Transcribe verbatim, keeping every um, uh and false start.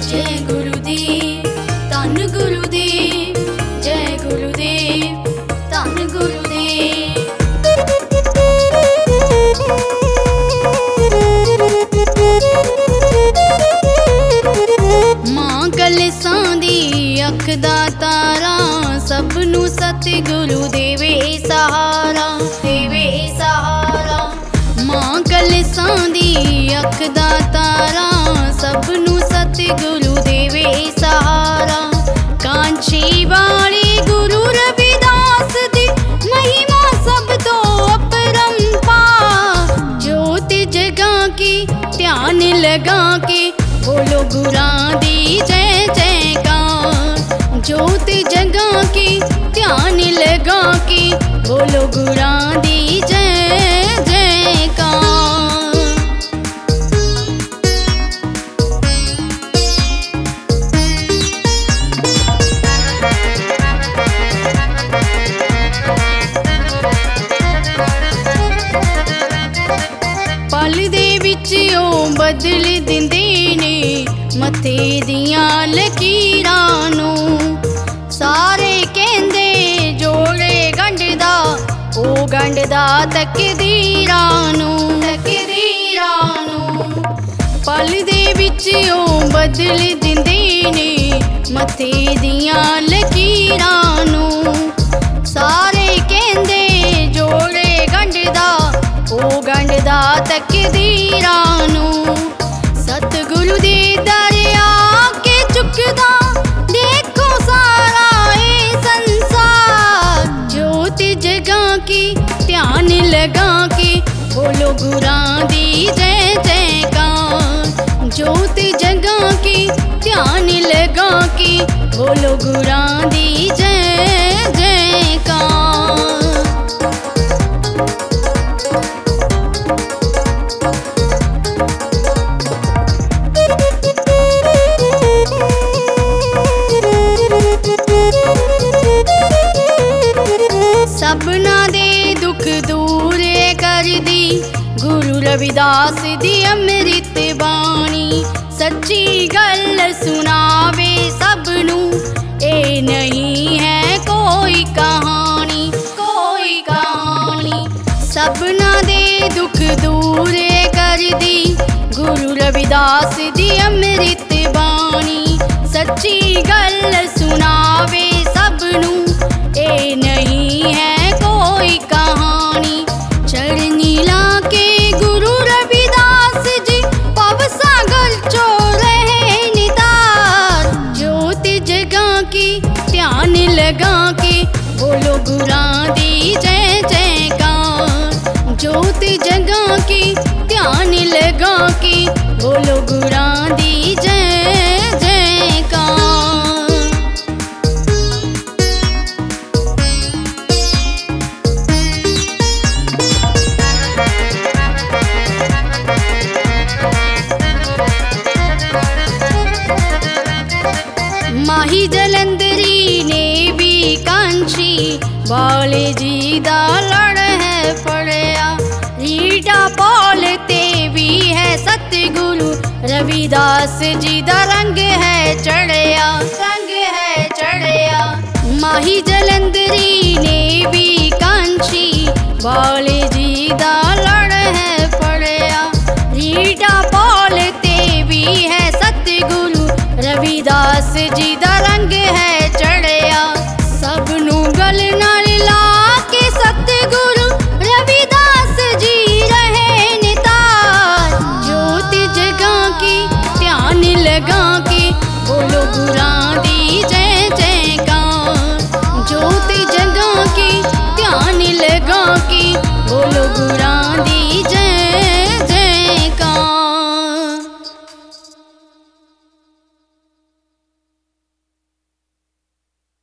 जय गुरुदेव धन गुरुदेव, जय गुरुदेव धन गुरुदेव। मां कलसां दी अख दा तारा, सबनू सतगुरु देवे सहारा, देवे सहारा। मां कलसां दी अख दा तारा, सबनू सतगुरु देवे सहारा। कांची वाले गुरु रविदास दी महिमा सब तो अपरंपार। ज्योत जगा के ध्यान लगा के बोलो गुरां दी जय जयकार। ज्योत जगा के ध्यान लगा के बोलो गुरां दी जय जयकार। पल दे विच ओ बदल दिंदे ने मथे दियां लकीरां नूं। सारे कहंदे जोड़े गंढदा, ओ गंढदा तकदीरां नूं, तकदीरां नूं। पल दे विच ओ बदल दिंदे ने मथे दियां लकीरां नूं। सारे कहंदे जोड़े गंढदा, ओ गंढदा तकदीरां नूं। सतगुरु दे दर आके चुकदा देखो सारा ए संसार। ज्योत जगा के ध्यान लगा के बोलो गुरां दी जय जयकार। ज्योत जगा के ध्यान लगा के बोलो गुरां दी जय जयकार। सबना दे दुख दूर कर दी गुरु रविदास दी अमृत बाणी। सच्ची गल सुनावे सबनू, ए नहीं है कोई कहानी, कोई कहानी। सबना दे दुख दूर कर दी गुरु रविदास दी अमृत बाणी। सच्ची गल सुनावे सबनू, ए नहीं है कोई कहानी। चरनी लाके गुरु रविदास जी पव सागर चो रहे नितार। ज्योत जगा के ध्यान लगा के बोलो गुरां दी जय जयकार। ज्योत जगा के ध्यान लगा के बोलो गुरां दी जय जयकार। माही जलंधरी ने भी कांची वाले जी दा लड़ है फड़िया। रीटा पौल ते भी है सतगुरु रविदास जी दा रंग है चढ़िया, रंग है चढ़िया। माही जलंधरी ने भी कांची वाले जी दा लड़ है फड़िया। रीटा पौल ते भी है सतगुरु रविदास जी दा रंग है चढ़िया। सबनू गल नाल ला के सतगुरु रविदास जी रहे नितार। ज्योत जगा के ध्यान लगा के बोलो गुरां दी